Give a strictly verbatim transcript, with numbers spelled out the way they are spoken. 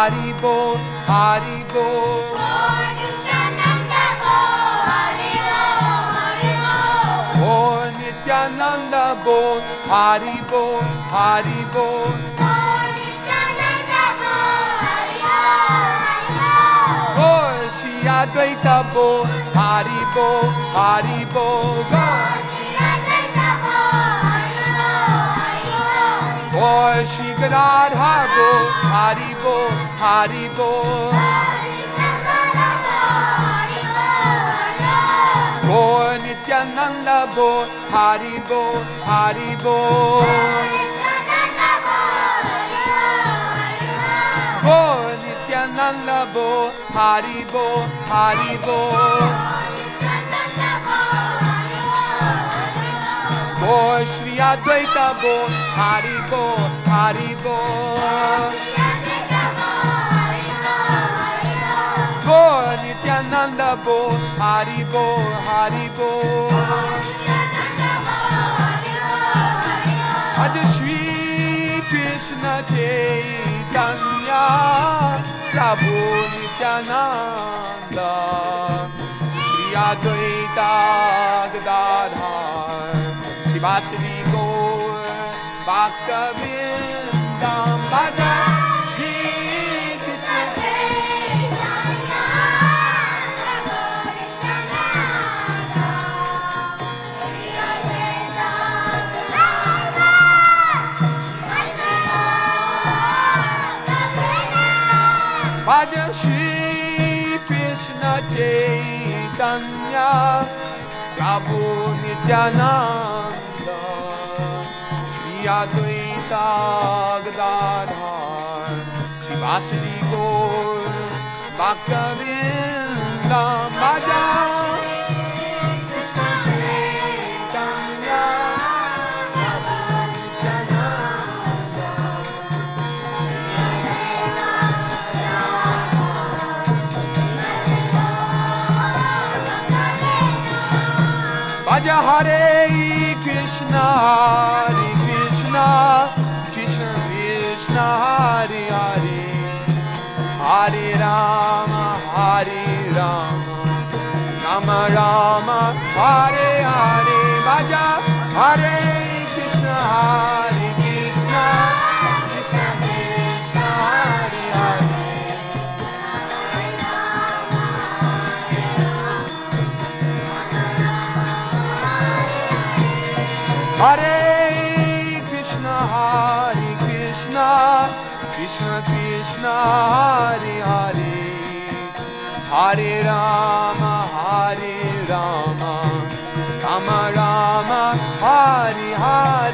Hari Bol, Hari Bol. Oh Nityananda Bol, Hari Bol, Hari Bol. Oh Shri Advaita Bol, Hari Bol, Hari Bol. Oh Shri Gadadhar Bol, Hari Bol, Hari Bol. Oh Nityananda Bol, Hari Bol, Hari Bol. Oh Nityananda Bol, Hari Bol, Hari Bol. Oh Shri Advaita Bol, Hari Bol, Hari Bol. Oh Nityananda Bol, Hari Bol, Hari Bol. Aja Shri Krishna Chaitanya Prabhu Nityananda Shri Advaita Gadadhar Shivasari Gaur Bhakta-vindam Bhaja Shri Krishna Bhaja Shri Krishna Chaitanya Prabhu Nityananda Shri Advaita Gadadhar Shivasari Gaur Bhakta-vindam Bhaja Krishna Chaitanya Prabhu Nityananda Bhaja Hare Krishna, Hare Krishna, Krishna Krishna, Hare Hare, Hare Rama, Hare Rama, Rama Rama, Hare Hare. Bhaja Hare Krishna, Hare Krishna, Krishna Krishna, Hare Hare. Hare Krishna, Hare Krishna, Krishna Krishna, Hare Hare, Hare Rama, Hare Rama, Rama Rama, Hare Hare.